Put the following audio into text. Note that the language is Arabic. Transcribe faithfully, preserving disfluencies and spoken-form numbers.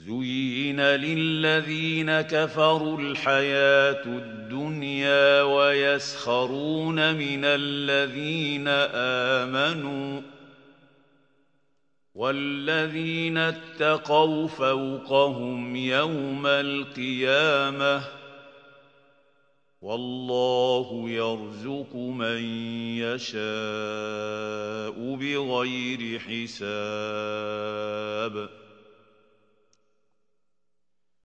زين للذين كفروا الحياة الدنيا ويسخرون من الذين آمنوا والذين اتقوا فوقهم يوم القيامة والله يرزق من يشاء بغير حساب